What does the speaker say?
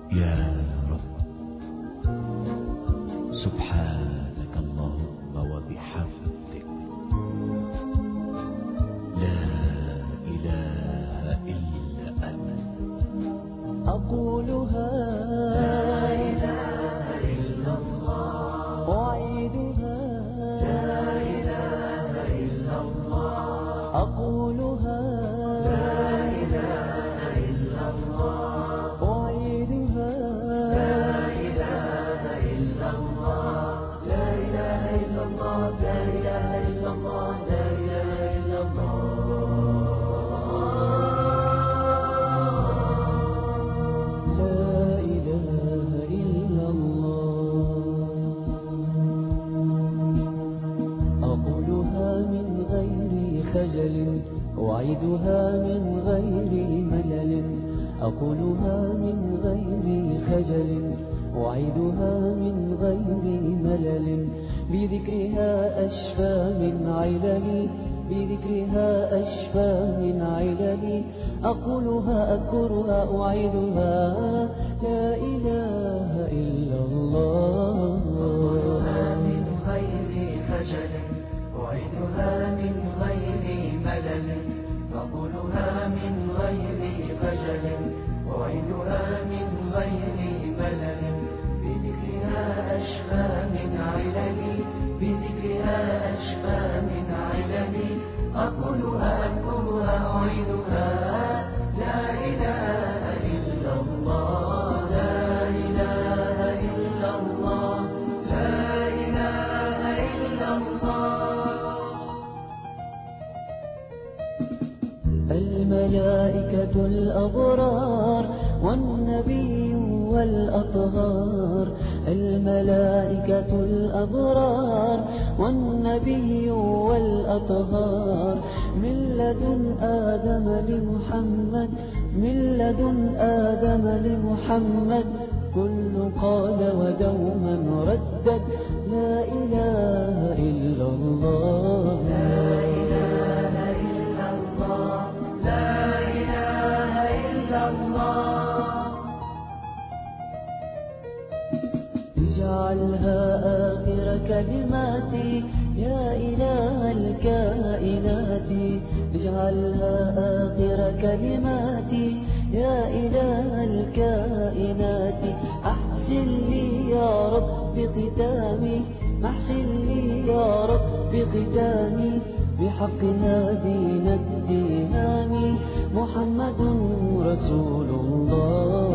يا رب، سبحانك اللهم وبحمدك، لا إله إلا أنت. أقولها لا إله إلا الله، أعيدها لا إله إلا الله، أقولها لا إله إلا الله، أعيدها لا إله إلا الله، لا إله إلا الله، لا إله إلا الله، لا إله إلا الله. أقولها من غير خجل، أعيدها من غير ملل، أقولها من غير خجل، أعيدها من غير ملل، بذكرها أشفى من عللي، بذكرها أشفى من عللي، أقولها أذكرها أعيدها لا إله إلا الله. أقولها من غير خجل، أعيدها من غير ملل، أقولها من غير خجل، أعيدها من غير ملل، بذكرها أشفى من عللي، بذكرها أشفى من عللي، أقولها أذكرها أعيدها لا إله إلا الله، لا إله إلا الله، لا إله إلا الله. الملائكة الأبرار والنبي والأطهار، الملائكة الأبرار والنبي والأطهار، من لدن آدم لمحمد، من لدن آدم لمحمد، كل قال ودوما ردد لا إله إلا الله، لا إله إلا الله، لا إله إلا الله. اجعلها آخر كلماتي يا إله الكائنات، اجعلها آخر كلماتي يا إله الكائنات، أحسن لي يا رب ختامي، أحسن لي يا رب ختامي، بحق هادينا الدهام محمد رسول الله.